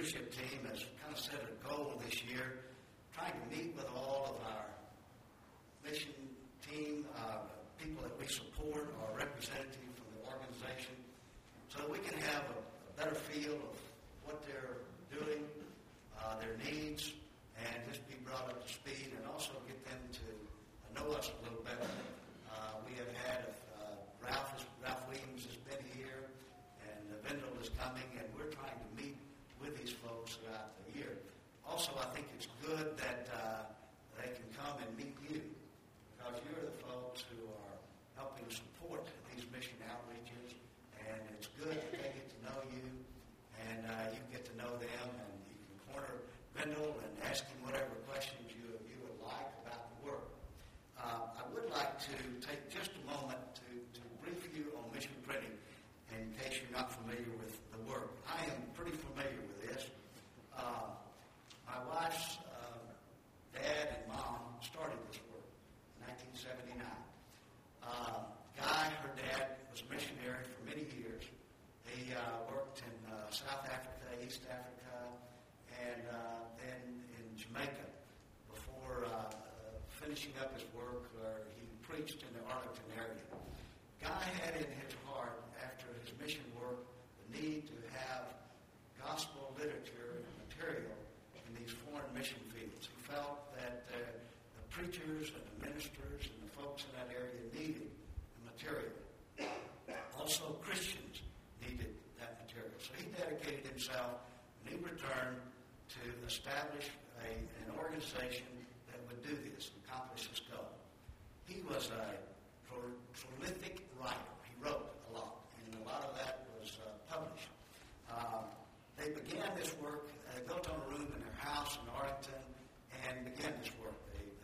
leadership team has kind of set a goal this year, trying to meet with all of our mission team, people that we support, or representative from the organization, so that we can have a better feel of what they're doing, their needs, and just be brought up to speed, and also get them to know us a little better. We have had Ralph Williams has been here, and Vendel is coming, and we're trying to meet with these folks throughout the year. Also, I think it's good that they can come and meet you, because you're the folks who are helping support these mission outreaches, and it's good that they get to know you, and you get to know them, and you can corner Vendel and ask him whatever questions you would like about the work. I would like to take just a moment to brief you on mission printing, in case you're not familiar with the work. I am pretty familiar with this. My wife's dad and mom started this work in 1979. Guy, her dad, was a missionary for many years. He worked in South Africa, East Africa, and then in Jamaica before finishing up his work where he preached in the Arlington area. Guy had in his heart, after his mission work, the need to have gospel literature and material in these foreign mission fields. He felt that the preachers and the ministers and the folks in that area needed the material. Also, Christians needed that material. So he dedicated himself, and he returned to establish an organization that would do this, accomplish this goal. He was a prolific writer. He wrote a lot, and a lot of that was published. They began this work. They built on a room in their house in Arlington and began this work.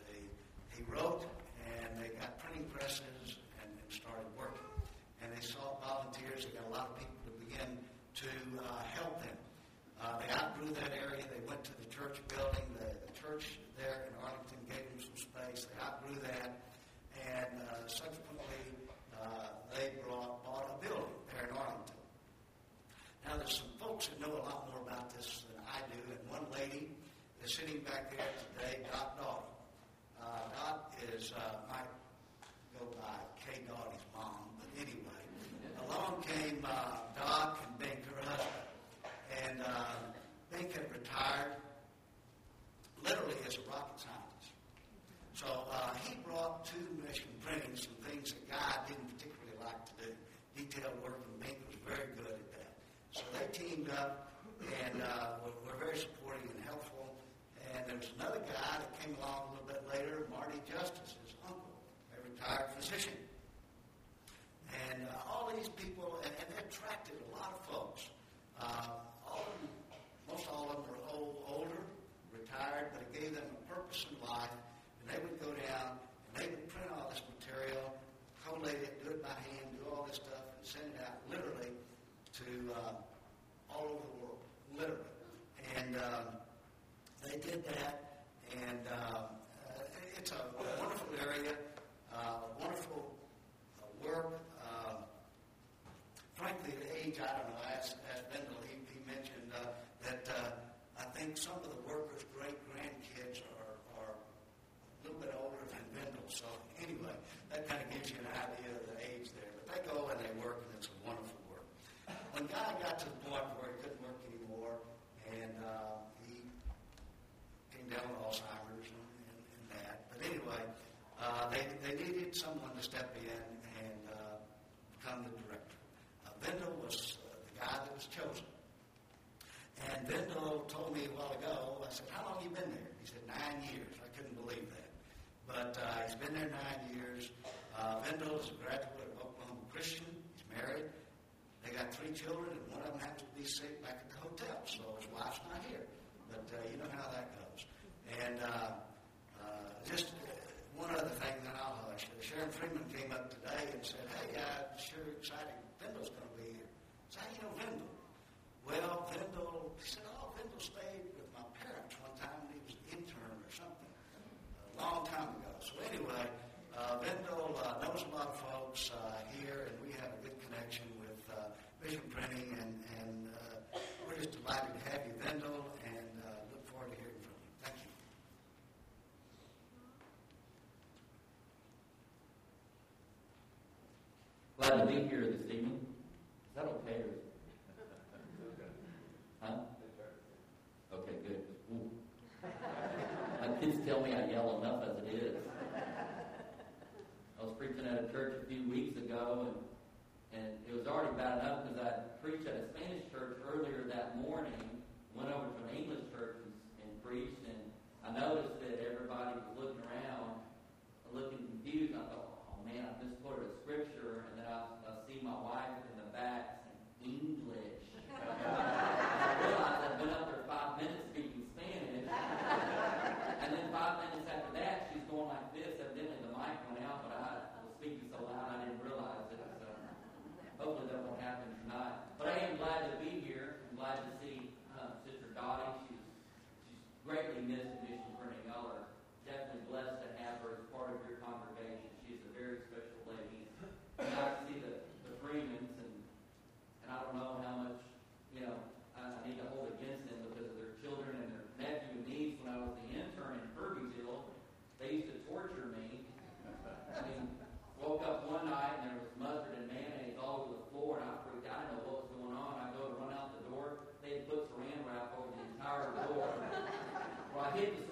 He wrote, and they got printing presses and started working. And they sought volunteers. They got a lot of people to begin to help them. They outgrew that area. They went to the church building. The church there in Arlington gave them some space. They outgrew that. And subsequently, they bought a building there in Arlington. Now, there's some folks that know a lot more about this than I do, and one lady is sitting back there today, Dot Doughty. Dot might go by Kay Doughty's mom, but anyway, along came Doc and Bink, her husband, and Bink had retired literally as a rocket scientist. So he brought to mission printing some things that Guy didn't particularly like to do. Detailed work, and Bink was very good at that. So they teamed up and were very supportive and helpful. And there was another guy that came along a little bit later, Marty Justice, his uncle, a retired physician. And all these people, and they attracted a lot of folks. Most all of them were older, retired, but it gave them a purpose in life. And they would go down, and they would print all this material, collate it, do it by hand, do all this stuff, and send it out literally to all over the world, literally. And they did that, and it's a wonderful area, wonderful work. Frankly, the age, I don't know, as Vendel, he mentioned that I think some of the workers' great-grandkids are a little bit older than Vendel. So anyway, that kind of gives you an idea of the age there. But they go and they work, and it's a wonderful work. When Guy got to the point where he couldn't work anymore, and he came down with Alzheimer's and that. But anyway, they needed someone to step in and become the director. Vendel was the guy that was chosen. And Vendel told me a while ago, I said, how long have you been there? He said, 9 years. I couldn't believe that. But he's been there 9 years. Vendel is a graduate of Oklahoma Christian. He's married. They got 3 children, and one of them happens to be sick back at the hotel, so his wife's not here. But you know how that goes. And just one other thing, then I'll hush. Sharon Freeman came up today and said, hey, I'm sure excited. Vendel's going to be here. I said, how do you know Vendel? Well, Vendel, he said, Vendel stayed with my parents one time when he was an intern or something, a long time ago. So anyway, Vendel knows a lot of folks here, and we have a good connection with Vision Printing, and we're just delighted to have you. Vendel glad to be here this evening. Is that okay? Huh? Okay, good. Ooh. My kids tell me I yell enough as it is. I was preaching at a church a few weeks ago, and it was already bad enough because I preached at a Spanish church earlier that morning, went over to an English church and preached, and I noticed that everybody was looking around, looking confused. I thought, oh man, I misquoted a scripture, and then I see my wife in the back saying English. I realized I'd been up there 5 minutes speaking Spanish, and then 5 minutes after that, she's going like this. Evidently the mic went out, but I was speaking so loud I didn't realize it. So hopefully that won't happen tonight. But I am glad to be here. I'm glad to see Sister Dottie. She's greatly missed at Mission Printing. Y'all are definitely blessed to have her as part of your congregation. She's a very special lady. And I see the Freemans, and I don't know how much, I need to hold against them because of their children and their nephew and niece. When I was the intern in Kirbyville, they used to torture me. I mean, woke up one night and there was mustard and mayonnaise all over the floor, and I freaked out. I didn't know what was going on. I go to run out the door. They had put saran wrap over the entire door. Well, I hit the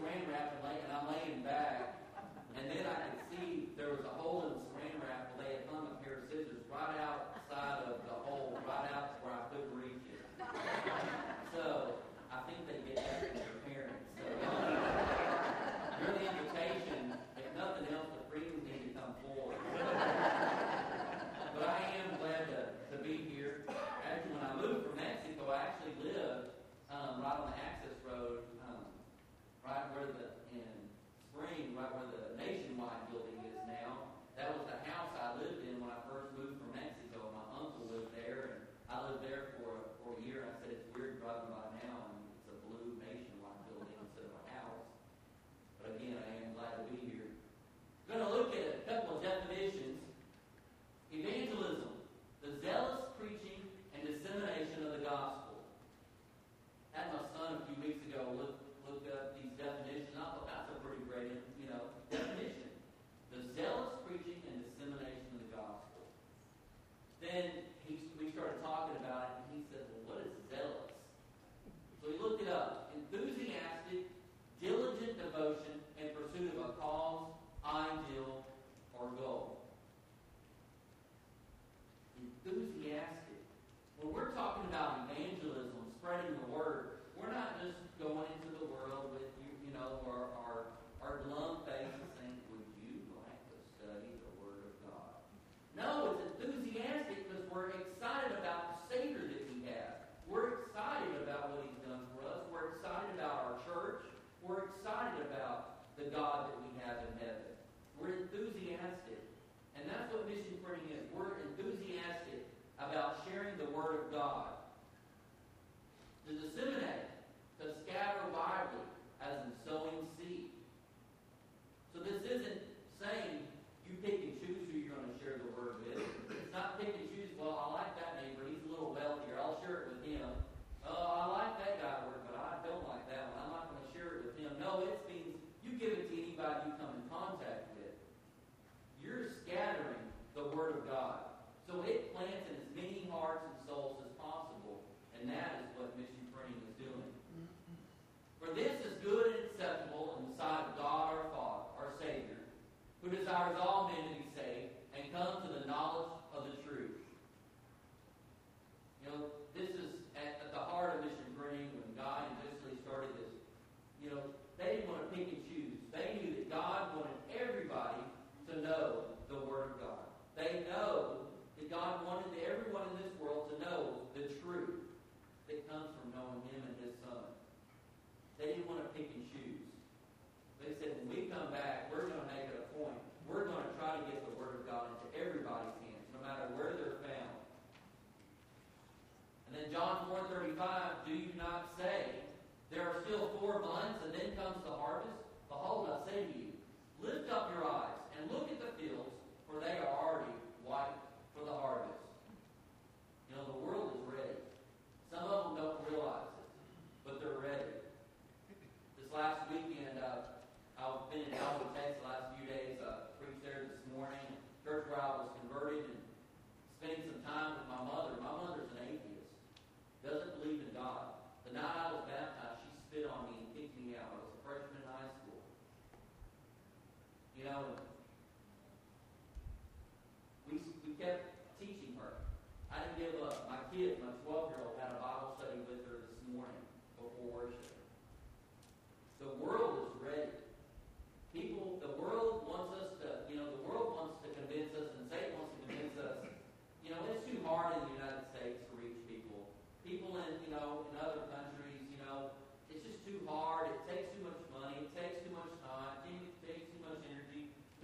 we kept teaching her. I didn't give up. My kid, my 12-year-old, had a Bible study with her this morning before worship. The world is ready. The world wants us to, the world wants to convince us, and Satan wants to convince us, it's too hard in the United States to reach people. People in other countries, it's just too hard. It takes too much money. It takes too much time. It takes too much energy.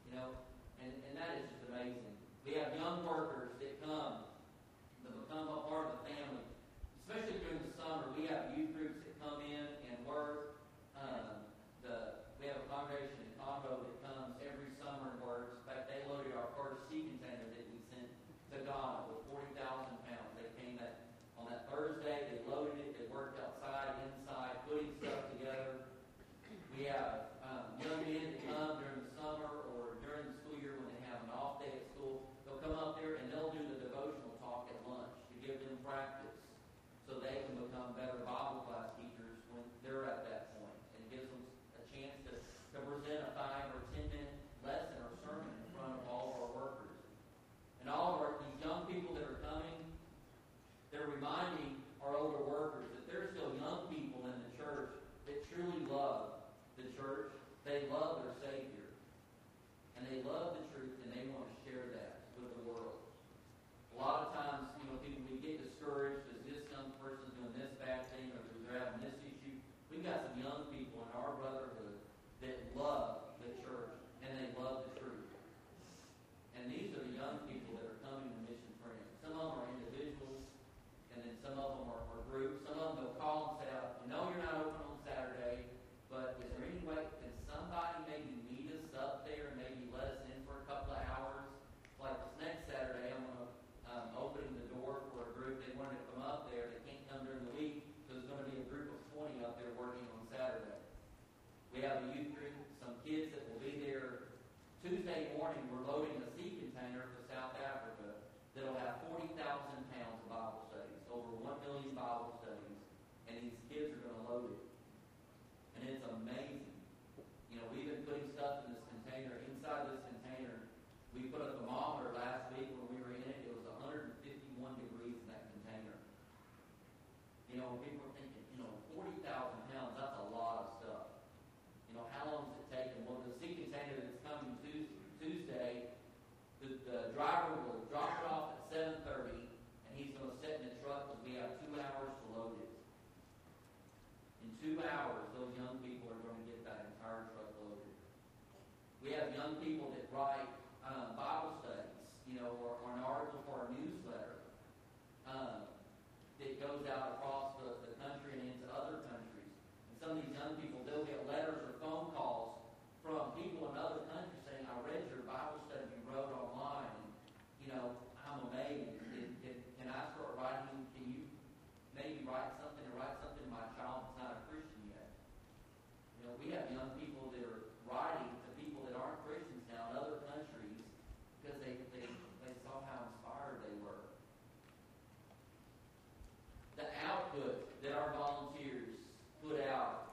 And that is just amazing. We have young workers that come, that become a part of the family. Especially during the summer, we have youth groups that come in and work. We have a congregation in Congo that comes every summer and works. In fact, they loaded our first sea container that we sent to Ghana with 40,000 pounds. They came on that Thursday. They loaded it. They worked outside, inside, putting stuff together. We have young men that come during the summer or during the school year when they have an off day at school. They'll come up there and they'll do the devotional talk at lunch to give them practice so they can become better Bible class teachers when they're at that point. And it gives them a chance to present a 5 or 10 minute lesson or sermon in front of all of our workers. And all of these young people that are coming, they're reminding our older workers that there's still young people in the church that truly love the church. They love their Savior. And they love the truth, and they want to share that with the world. A lot of times, people, we get discouraged as this young person's doing this bad thing or they're having this issue. We've got some young people in our brotherhood that love the church, and they love the truth. And these are the young people that are coming to Mission Friends. Some of them are individuals, and then some of them are groups. Some of them will call and say, you're not open on Saturday, but is there any way, can somebody maybe meet us up there and maybe let us in for a couple of hours? Like this next Saturday, I'm going to opening the door for a group. They wanted to come up there. They can't come during the week, so there's going to be a group of 20 up there working on Saturday. We have a youth group, some kids that will be there. Tuesday morning, we're loading a sea container for South Africa that'll have 40,000 pounds of Bible studies, over 1 million Bible studies, and these kids are going to load it. And it's amazing. We've been putting stuff in this container. Inside this container, we put a thermometer last week when we were in it. It was 151 degrees in that container. People are thinking, 40,000 pounds, that's a lot of stuff. How long does it take? And well, the sea container that's coming Tuesday, the driver will drop it off at 7:30, and he's going to sit in the truck because we have 2 hours to load it. In 2 hours, those young people are going to get that entire truck loaded. We have young people that write Bible studies, or an article for our newsletter that goes out across the country and into other countries. And some of these young people, they'll get letters or phone calls from people in other countries saying, I read your Bible study you wrote online, and, I'm amazed. Can I start writing? Can you maybe write something to my child that's not a Christian yet? We have young people that are writing to people that aren't Christians now in other countries because they saw how inspired they were. The output that our volunteers put out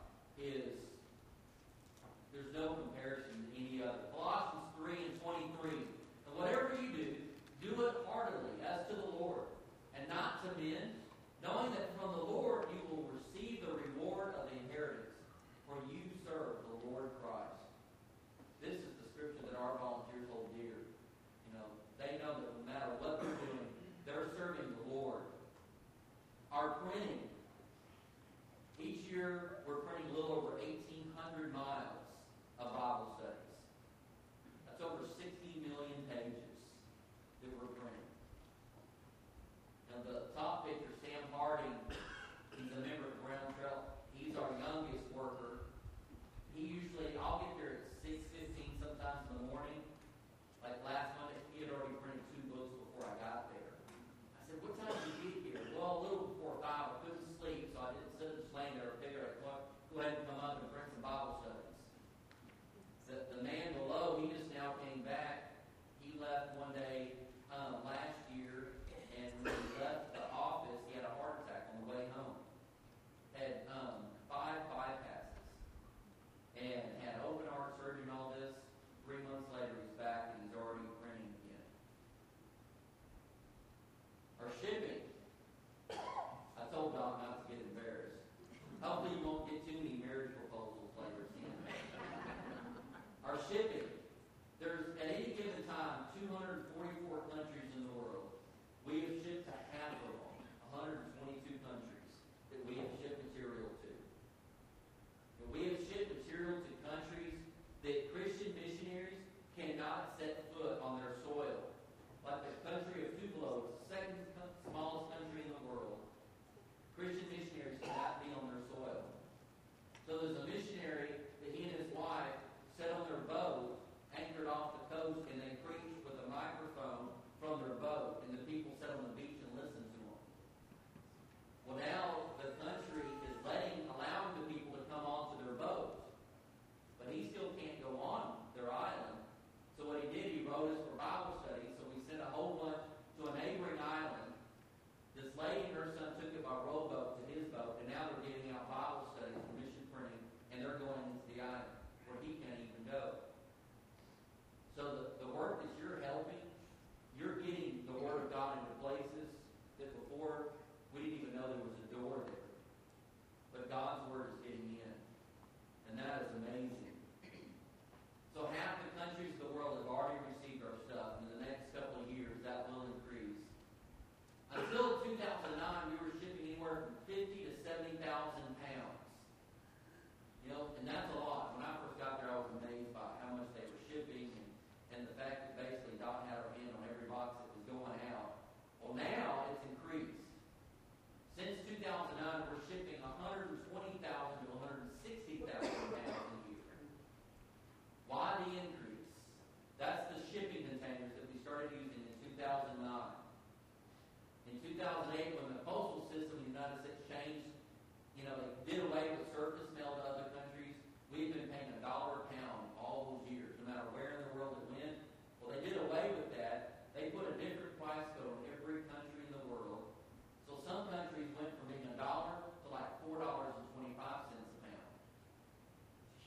there's no comparison to any other. Colossians 3:23. And whatever you do it heartily as to the Lord, and not to men, knowing that from the Lord you will receive the reward of the inheritance, for you serve the Lord Christ. This is the scripture that our volunteers hold dear. They know that no matter what they're doing, they're serving the Lord. Our printing. Each year, we're printing a little over 1,800 miles of Bible studies. That's over 60 million pages that we're printing. Now, the top picture, Sam Harding, he's a member of the Brown Trail. He's our youngest worker. I'll get there at 6:15 sometimes in the morning. Like last Monday, he had already printed 2 books before I got there. I said, what time did you get here? Well, a little before 5. I couldn't sleep, so I didn't sit just laying there. I figured I'd go ahead and come up and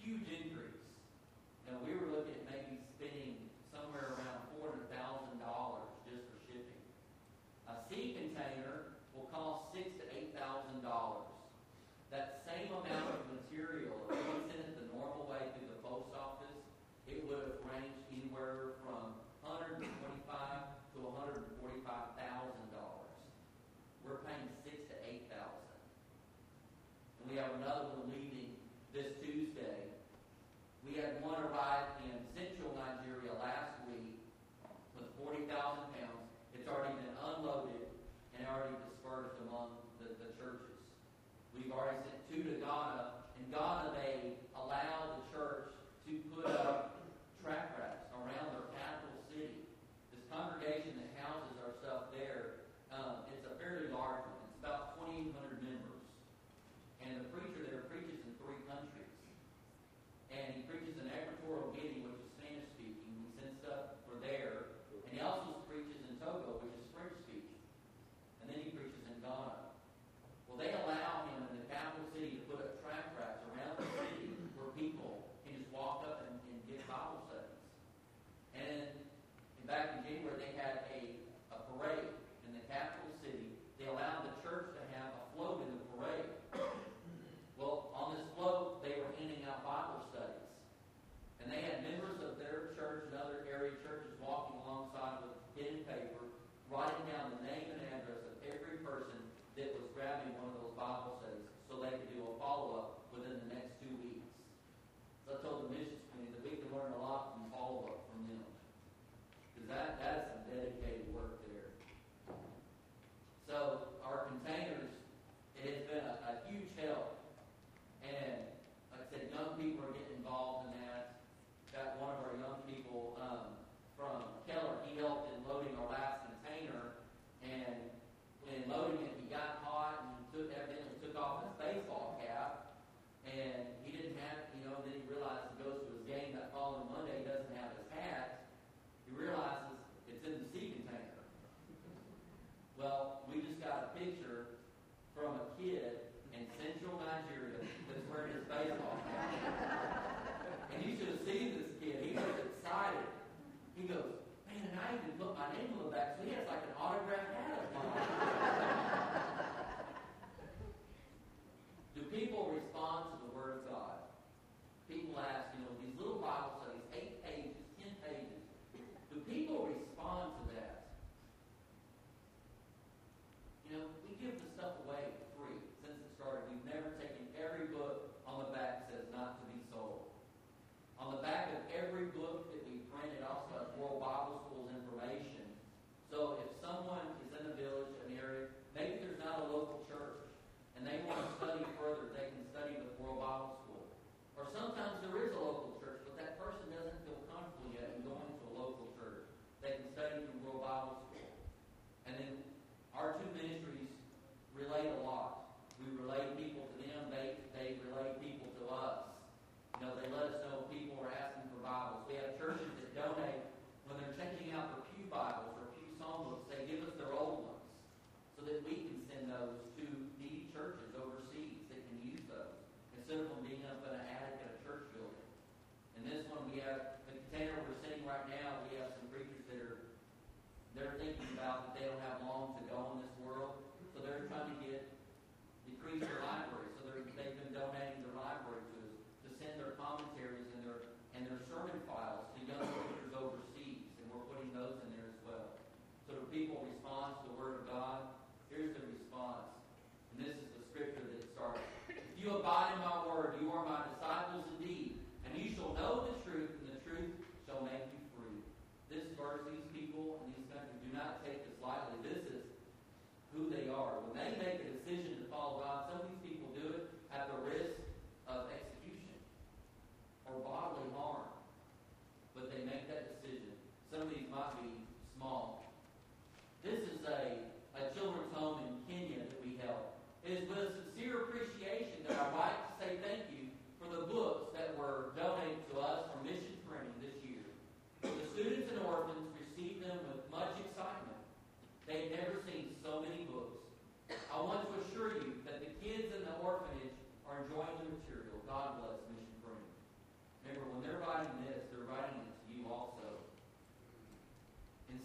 huge increase. We were looking at maybe spending somewhere around $400,000 just for shipping. A sea container will cost $6,000 to $8,000. That same amount of material, if we sent it the normal way through the post office, it would have ranged anywhere from $125,000 to $145,000. We're paying $6,000 to $8,000. And we have another one leaving this Tuesday. We had one arrive in central Nigeria last week with 40,000 pounds. It's already been unloaded and already dispersed among the churches. We've already sent 2 to Ghana. In Ghana, they allow the church to put up track racks around their capital city. This congregation that houses our stuff there, it's a fairly large one. It's about 2,800 members. And the preacher there preaches in 3 countries. And he preaches in Equatorial Guinea, which is Spanish-speaking. He sends stuff for there. And he also preaches in Togo, which is French-speaking. And then he preaches in Ghana. Well, they allow him in the capital city to put up track racks around the city where people can just walk up and get Bible studies. And back in January, they had a parade in the capital city. They allowed the church to have a float in the parade. Well, on this float, they were handing out Bible studies. And they had members of their church and other area churches walking alongside with pen and paper, writing down the name and address of every person that was grabbing one of those Bible studies so they could do a follow-up within the next 2 weeks. So I told the missions committee that we can learn a lot from follow-up from them. Because that is some dedicated work there. So our containers, it has been a huge help. And like I said, young people are getting involved in that. Got one of our young people from Keller, he helped in loading our last container. And when loading it, he got hot and evidently took off his baseball cap. And he didn't have, then he realized he goes to his game that following Monday, he doesn't have his hat. He realizes it's in the sea container. Well, we just got a picture from a kid in central Nigeria that's wearing his baseball cap. And you should have seen this kid. He was excited. He goes, man, and I even put my name on the back, so he has like an autographed hat of mine. Do people respond to the Word of God? People ask, these little Bible studies, 8 pages, 10 pages. Do people respond to that? We give the stuff away for free since it started. We've never taken every book on the back says not to be sold. On the back of every book that we printed also has World Bible School's information. So if someone is in a village, an area, maybe there's not a local church, and they want to study further, they can study with World Bible School. Or sometimes there is a local church, but that person doesn't feel comfortable yet in going to a local church. They can study through World Bible School. And then our 2 ministries relate a lot. We relate people to them. They relate people to us. They let us know people are asking for Bibles. We have churches that donate when they're checking out their pew Bibles or pew songbooks. They give us their old ones so that we can send those to needy churches overseas that can use those instead of them being up in an attic at a church building. And this one, we have the container we're sitting right now. We have some preachers that they're thinking about that they don't have long to go in this world, so they're trying to decrease their library. So they've been donating their library to us to send their commentaries and their sermon files to young preachers overseas, and we're putting those in there as well. So do people respond to the Word of God? Here's the response, and this is the scripture that starts. If you abide in my word, you are my disciples indeed, and you shall know the truth, and the truth shall make you free. This verse, these people in these countries do not take this lightly. This is who they are. When they make a decision to follow God, some of these people do it at the risk of execution or bodily harm. But they make that decision. Some of these might be small. This is a children's home in Kenya that we help. It is with sincere appreciation that I write to say thank you for the books that were donated to us for mission printing this year. The students and orphans received them with much excitement. They had never seen so many books. I want to assure you that the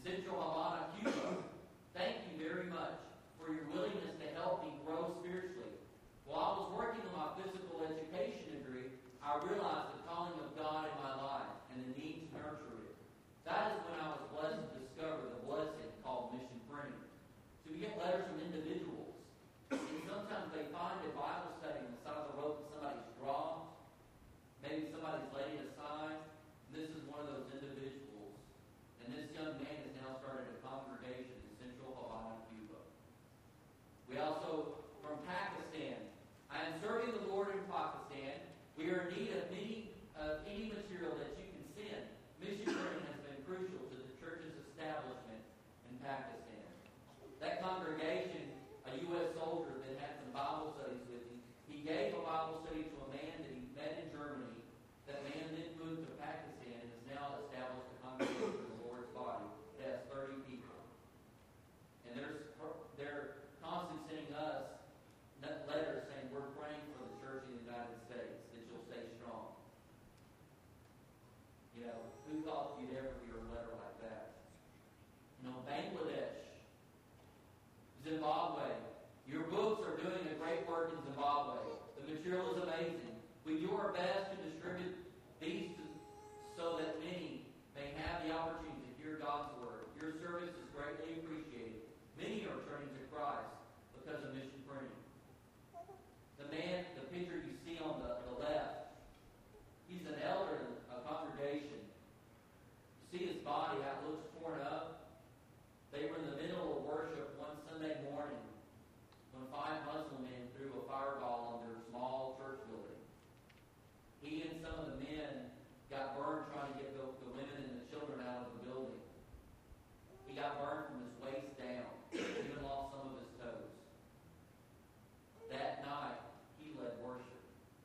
Central Havana, Cuba. Thank you very much for your willingness to help me grow spiritually. While I was working on my physical education degree, I realized the calling of God in my life and the need to nurture it. That is when I was blessed to discover the blessing called mission printing. So we get letters from individuals, and sometimes they find a Bible study on the side of the road that somebody's drawn. Maybe somebody's laid it aside. This is one of those individuals. And this young man has now started a congregation in Central Havana, Cuba. We also, from Pakistan, I am serving the Lord in Pakistan. We are in need of any material that you can send. Mission printing has been crucial to the church's establishment in Pakistan. That congregation, a U.S. soldier that had some Bible studies with him, he gave a Bible study to a man that he met in Germany. That man then moved to Pakistan and has now established a congregation in the Lord's body that has 30 people. And they're constantly sending us letters saying we're praying for the church in the United States, that you'll stay strong. You know, who thought you'd ever hear a letter like that? You know, Bangladesh, Zimbabwe. Your books are doing a great work in Zimbabwe. The material is amazing. We do our best to distribute these so that many may have the opportunity to hear God's word. Your service is greatly appreciated. Many are turning to Christ because of mission printing. The man, the picture you see on the left, he's an elder in a congregation. You see his body, how it looks torn up. They were in the middle of worship one Sunday morning when 5 Muslim men threw a fireball on their small church building. He and some of the men got burned trying to get the women and the children out of the building. He got burned from his waist down. He even lost some of his toes. That night, he led worship.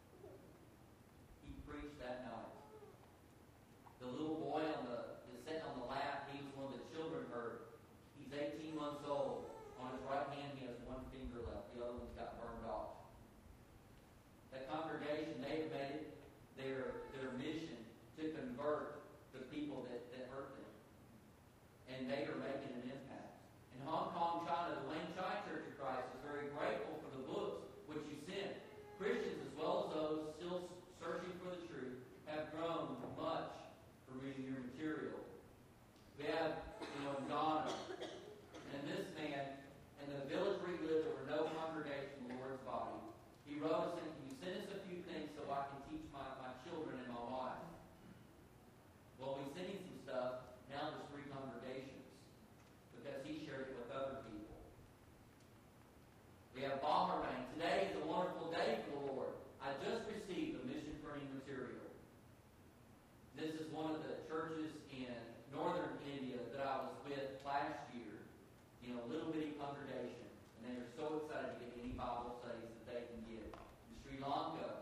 He preached that night. The little boy is sitting on the lap. He was one of the children heard. He's 18 months old. On his right hand, he has one finger left. The other one's got burned off. That congregation, they've made it their mission to convert the people that hurt them. And they are making an impact. In Hong Kong, China, the Wayne Chai Church of Christ is very grateful for the books which you sent. Christians, as well as those still searching for the truth, have grown much from reading your material. We have, in Ghana, and this man, in the village where he lived, there were no congregation in the Lord's body. He wrote us saying, can you send us a few things so I can teach my children and my wife? Well, we sent him some stuff. Now there's 3 congregations because he shared it with other people. We have Bahrain. Today is a wonderful day for the Lord. I just received the mission printing material. This is one of the churches in northern India that I was with last year. Little bitty congregation. And they are so excited to get any Bible studies that they can get. In Sri Lanka,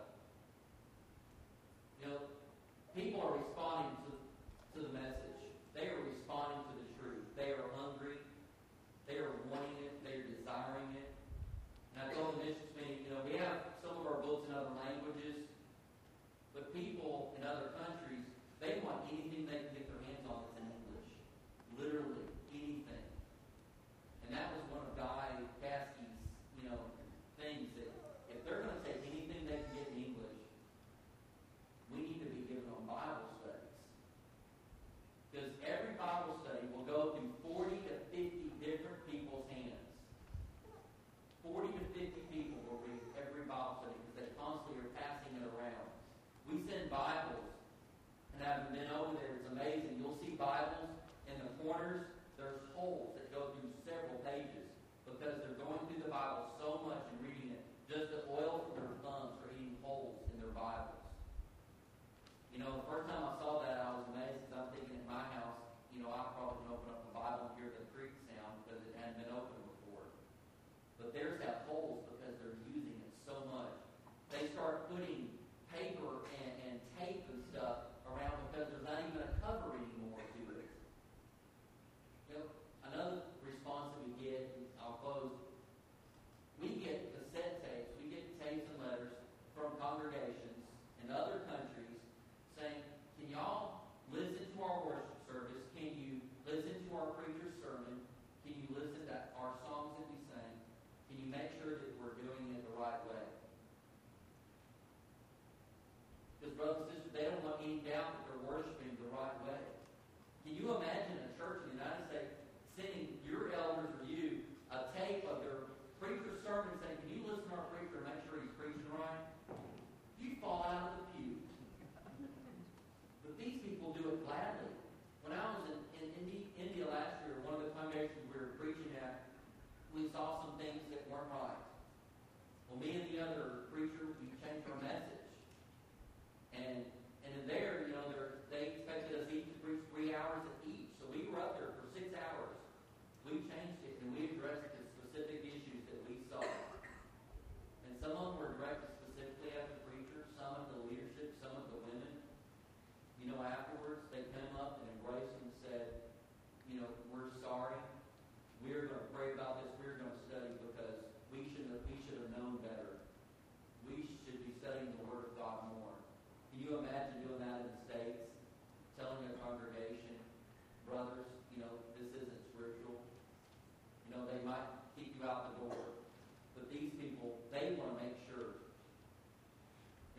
people are responding to the message. They are responding to the truth. They are hungry. They are wanting it. They are desiring it. And I told the missions meeting, we have some of our books in other languages, but people in other countries, they want anything they can get their hands on that's in English. Literally, anything. And that was one of Guy Caskey's, things that if they're going to take anything they can get in English, we need to be given on Bible studies. Because every Bible study will go through 40 to 50 different people's hands. 40 to 50 people will read every Bible study because they constantly are passing it around. We send Bibles, and having been over there, it's amazing. You'll see Bibles in the corners. There's holes that go through several pages because they're going through the Bible so much and reading it. Just the oil from their thumbs are eating holes in their Bibles. The first time I saw that, I was amazed because I'm thinking in my house, I probably can open up the Bible and hear the creak sound because it hadn't been opened before. But theirs have holes because they're using it so much. They start putting paper and tape and stuff around because there's not even a cover anymore to it. Another response that we get, I'll close, we get cassette tapes, we get tapes and letters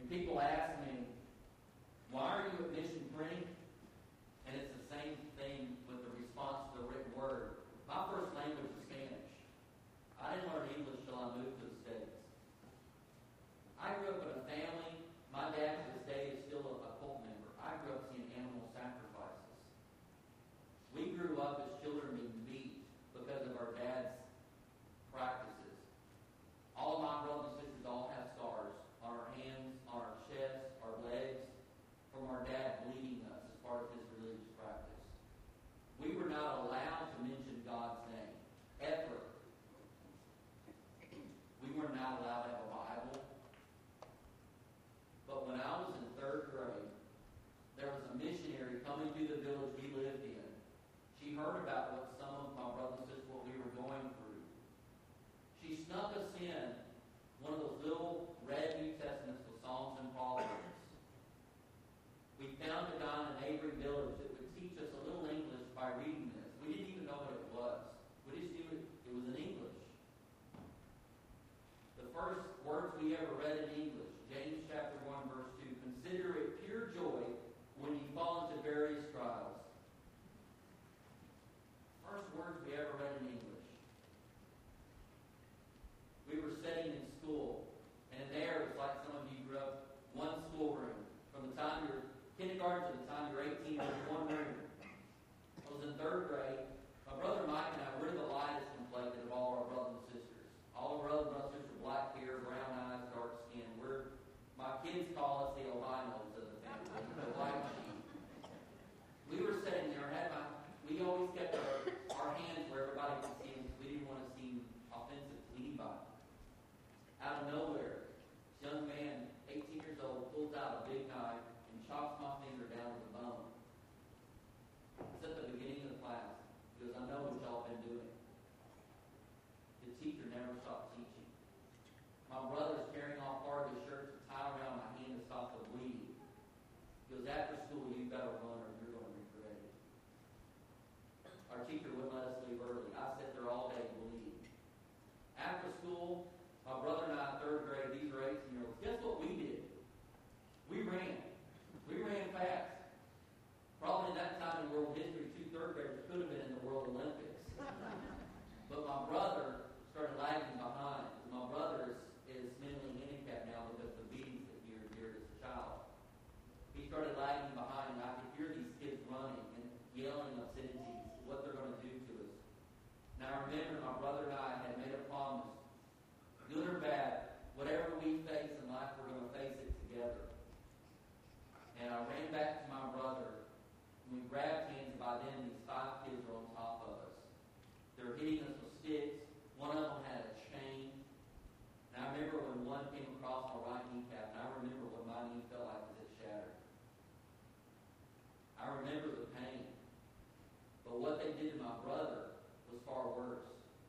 people ask me, why are you at Mission Print? And it's the same thing with the response to the written word. My first language is Spanish. I didn't learn English till I moved to the States. I grew up in a family. My dad to this day is still a cult member. I grew up seeing animal sacrifices. We grew up as children being beat because of our dad's practices. All of my brothers and sisters all have scars on our hands, on our chests, our legs, from our dad bleeding us as part of his religious practice. We were not allowed to mention God's name, ever. We were not allowed to have a Bible. But when I was in 3rd grade, there was a missionary coming through the village we lived in. She heard about what some of my brothers and sisters, what we were going through. She snuck us in one of those little red New Testaments with Psalms and Proverbs. We found a guy in a neighboring village that would teach us a little English by reading this. We didn't even know what it was. We just knew it was in English. The first words we ever read in English, James chapter 1, verse 2, consider it pure joy when you fall into various trials. First words we ever read in English. We were sitting in school, and there it was like some of you grew up, one schoolroom. From the time you're kindergarten to the time you're 18, there's one room. I was in 3rd grade. My brother Mike and I, we're the lightest complected of all our brothers and sisters. All our brothers and sisters are black hair, brown eyes, dark skin. My kids call us the albinos of the family, the white sheep. We were sitting there, we always kept our hands where everybody could see them because we didn't want to seem offensive to anybody. Out of nowhere, this young man, 18 years old, pulls out a big knife and chops my finger down to the bone. It's at the beginning of the class. He goes, I know what y'all been doing. The teacher never stopped teaching. My brother's carrying off part of his shirt to tie around my hand to stop the bleeding. He goes, after school, you better run or you're going to regret it. Our teacher wouldn't let us leave early. I sat there all day bleeding. After school, my brother and I, 3rd grade, these are 18-year-olds, guess what we did? We ran. We ran fast. Probably in that time in world history, 2 3rd graders could have been in the World Olympics. But my brother started lagging behind. My brother is mentally handicapped now because of the beatings that he endured as a child. He started lagging behind, and I could hear these kids running and yelling obscenities, what they're going to do to us. Now I remember my brother and I had made a promise, good or bad, whatever we face in life, we're going to face it together. And I ran back to my brother, and we grabbed hands. By then, these 5 kids are on top of us. They're hitting us with sticks. One of them had a chain. And I remember when one came across my right kneecap, and I remember what my knee felt like as it shattered. I remember the pain. But what they did to my brother was far worse.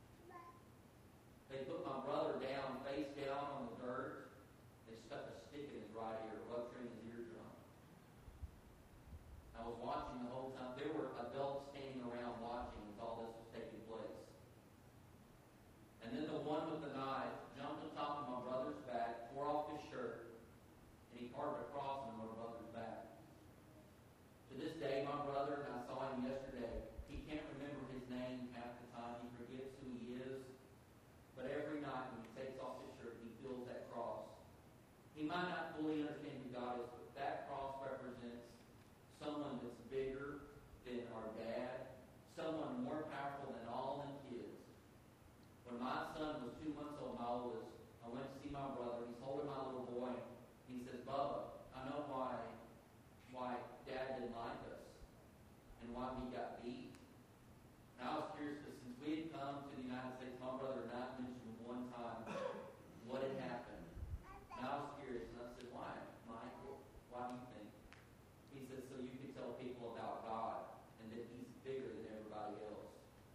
They put my brother down, face down on the dirt. They stuck a stick in his right ear, rupturing his eardrum. I was watching the whole time. There were adults standing around watching as all this was taking place. And then the one with the knife jumped on top of my brother's back, tore off his shirt, and he carved a cross on my brother's back. To this day, my brother, and I saw him yesterday, he can't remember his name half the time. He forgets who he is. But every night when he takes off his shirt, he feels that cross. He might not fully understand who God is, but that cross represents someone that's bigger than our dad, someone more powerful than all them kids. When my son was 2 months old, my oldest, I went to see my brother. He's holding my little boy. He says, Bubba, I know why Dad didn't like us and why we got beat. And I was curious because since we had come to the United States, my brother and I mentioned one time what had happened. And I was curious, and I said, why, Mike? Why do you think? He said, so you can tell people about God and that He's bigger than everybody else.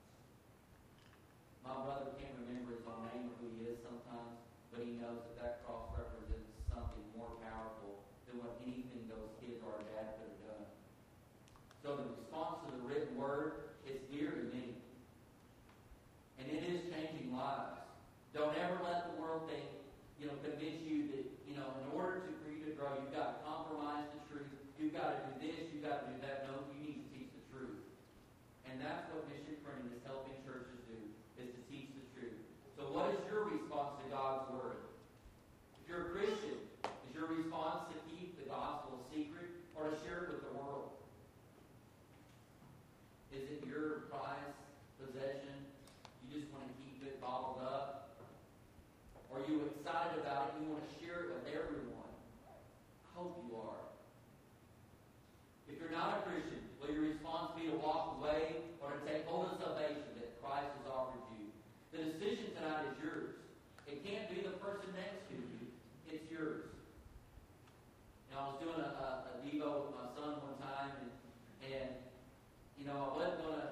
My brother can't remember his own name or who he is sometimes, but he knows that that cross represents something more powerful than what anything those kids or our dad could have done. So the response to the written word is dear to me. And it is changing lives. Don't ever let the world think, convince you that, in order for you to grow I wasn't going to